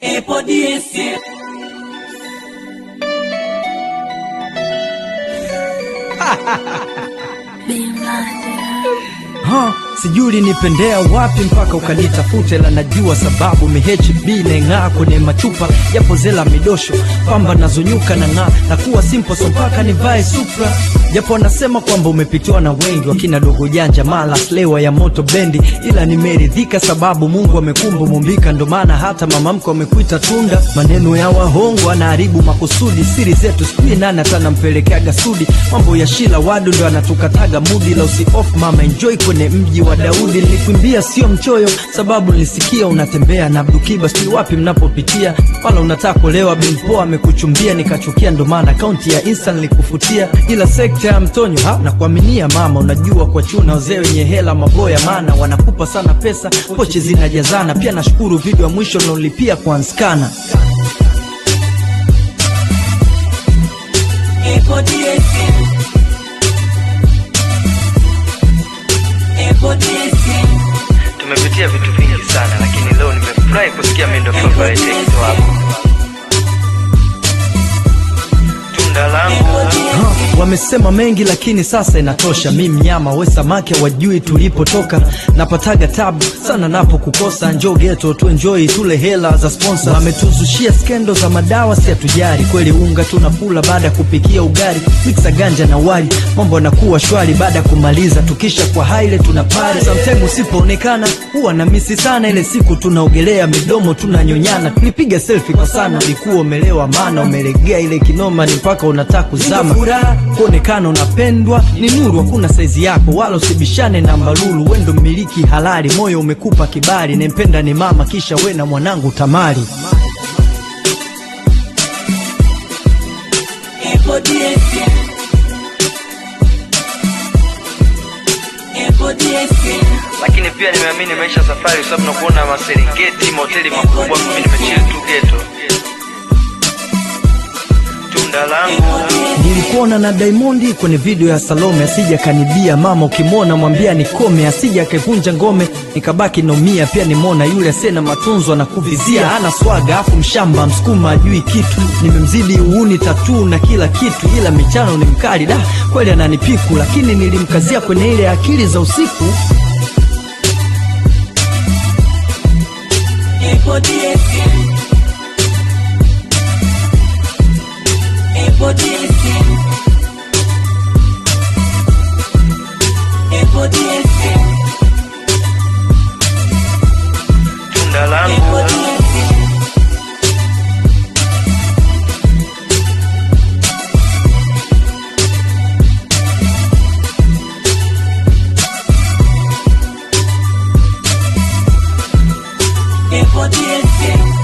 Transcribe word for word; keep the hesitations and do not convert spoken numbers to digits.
Epo D S M. Ha, sijui nipendea wapi mpaka ukanitafute, la najua sababu mi H B neng'aa kwenye machupa yapo zela midosho, pamba nazonyuka na ng'aa na kuwa simple so mpaka nivae Supra. Japo nasema kwamba umepitiwa na wengi wakina dogo janja mala slewa ya moto bendi, ila nimeridhika sababu Mungu amekumba mumbika, ndo maana hata mama mko amekuita tunda. Maneno ya wahongo anaharibu makusudi, siri zetu sikui nani atana mpelekeaga sudi, mambo ya shila wadu ndo anatukataga mudi, la usi off mama enjoy kwenye mji wa Daudi. Nilikuimbia sio mchoyo sababu nilisikia unatembea na Abdukiba, sijui wapi mnapopitia, wala unataka kulewa bimpoa amekuchumbia, nikachukia ndo maana akaunti ya Insta nilikufutia, ila sekta ya mtonyo ha na kuaminia mama, unajua kwa chuna wazee wenye hela maboya, maana wanakupa sana pesa pochi zinajazana. Pia nashukuru video ya mwisho nilolipia kwa Anskana. Epo D S M. Epo D S M. Tumepitia vitu vingi sana, lakini leo nimefurahi kusikia mimi ndo favorite wako. Tunda langu. Ha, wamesema mengi lakini sasa inatosha. Mimi mnyama we samaki wajui tulipotoka, napataga tabu sana napo kukosa. Njoo ghetto tu enjoy tule hela za sponsor. Wametuzushia skendo za madawa si atujari, kweli unga tunakula baada kupikia ugali, mixa ganja na wali, mambo yanakuwa shwari baada kumaliza. Tukisha kwa haile tunapare, sometimes usipoonekana huwa na misi sana. Ile siku tunaogelea midomo tunanyonyana, tulipiga selfie kwa sana, ulikuwa umelewa maana umelegea ile kinoma, ni mpaka unataka kuzama. Kuonekana unapendwa ni nuru, hakuna saizi yako wala usibishane na mbalulu. Wendo mmiliki halali, moyo umekupa kibali, nempenda ni mama kisha we na mwanangu Tamari. Epo D S M. Epo D S M. Lakini pia nimeamini maisha safari, sababu nakuona maserengeti mahoteli makubwa, mimi nimechill tu ghetto. Tunda langu. Nilikuona na Diamond kwenye video ya Salome, asija kanibia mama, ukimwona mwambia nikome, asija akevunja ngome nikabaki nomia. Pia nimona yule asena matunzo anakuvizia, hana swaga afu mshamba msukuma ajui kitu, nimemzidi uuni tatu na kila kitu, ila michano ni mkali da kweli ananipiku, lakini nilimkazia kwenye ile akili za usiku. Epo D S M. Epo D S M. Epo D S M. Tunda langu. Epo D S M. Epo D S M.